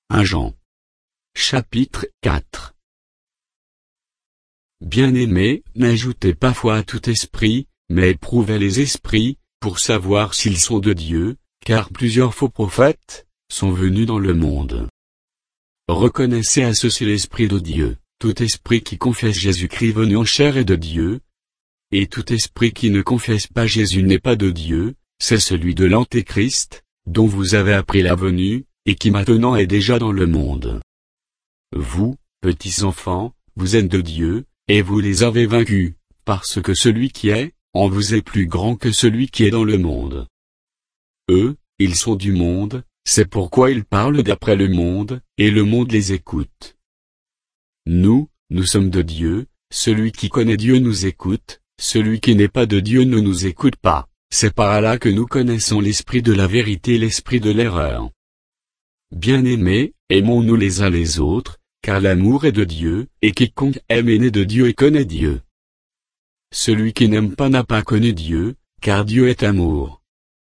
1 Jean. Chapitre 4. Bien-aimés, n'ajoutez pas foi à tout esprit, mais éprouvez les esprits, pour savoir s'ils sont de Dieu, car plusieurs faux prophètes sont venus dans le monde. Reconnaissez à ceci l'Esprit de Dieu. Tout esprit qui confesse Jésus-Christ venu en chair est de Dieu, et tout esprit qui ne confesse pas Jésus n'est pas de Dieu, c'est celui de l'Antéchrist, dont vous avez appris la venue, et qui maintenant est déjà dans le monde. Vous, petits enfants, vous êtes de Dieu, et vous les avez vaincus, parce que celui qui est en vous est plus grand que celui qui est dans le monde. Eux, ils sont du monde, c'est pourquoi ils parlent d'après le monde, et le monde les écoute. Nous sommes de Dieu, celui qui connaît Dieu nous écoute, celui qui n'est pas de Dieu ne nous écoute pas. C'est par là que nous connaissons l'esprit de la vérité et l'esprit de l'erreur. Bien-aimés, aimons-nous les uns les autres, car l'amour est de Dieu, et quiconque aime est né de Dieu et connaît Dieu. Celui qui n'aime pas n'a pas connu Dieu, car Dieu est amour.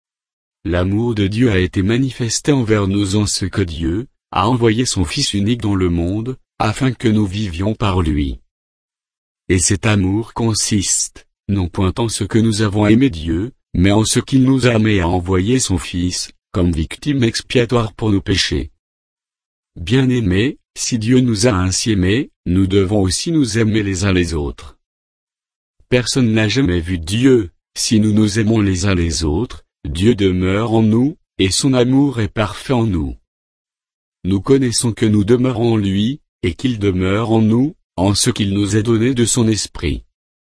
L'amour de Dieu a été manifesté envers nous en ce que Dieu a envoyé son Fils unique dans le monde, afin que nous vivions par lui. Et cet amour consiste, non point en ce que nous avons aimé Dieu, mais en ce qu'il nous a aimés et a envoyé son Fils, comme victime expiatoire pour nos péchés. Bien-aimés, si Dieu nous a ainsi aimés, nous devons aussi nous aimer les uns les autres. Personne n'a jamais vu Dieu. Si nous nous aimons les uns les autres, Dieu demeure en nous, et son amour est parfait en nous. Nous connaissons que nous demeurons en lui, et qu'il demeure en nous, en ce qu'il nous a donné de son esprit.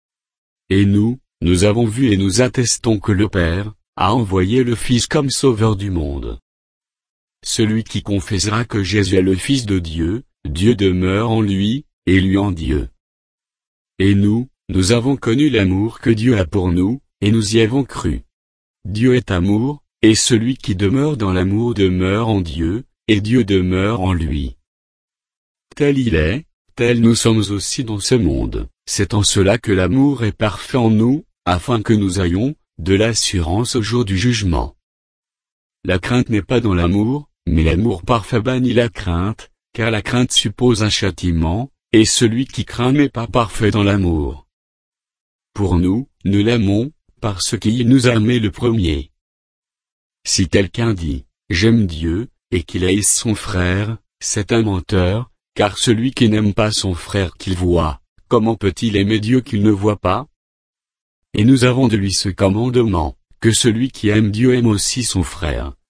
Et nous avons vu et nous attestons que le Père a envoyé le Fils comme sauveur du monde. Celui qui confessera que Jésus est le Fils de Dieu, Dieu demeure en lui, et lui en Dieu. Et nous avons connu l'amour que Dieu a pour nous, et nous y avons cru. Dieu est amour, et celui qui demeure dans l'amour demeure en Dieu, et Dieu demeure en lui. Tel il est, tel nous sommes aussi dans ce monde. C'est en cela que l'amour est parfait en nous, afin que nous ayons de l'assurance au jour du jugement. La crainte n'est pas dans l'amour, mais l'amour parfait bannit la crainte, car la crainte suppose un châtiment, et celui qui craint n'est pas parfait dans l'amour. Pour nous l'aimons, parce qu'il nous a aimés le premier. Si quelqu'un dit « J'aime Dieu », et qu'il haïsse son frère, c'est un menteur, car celui qui n'aime pas son frère qu'il voit, comment peut-il aimer Dieu qu'il ne voit pas? Et nous avons de lui ce commandement, que celui qui aime Dieu aime aussi son frère.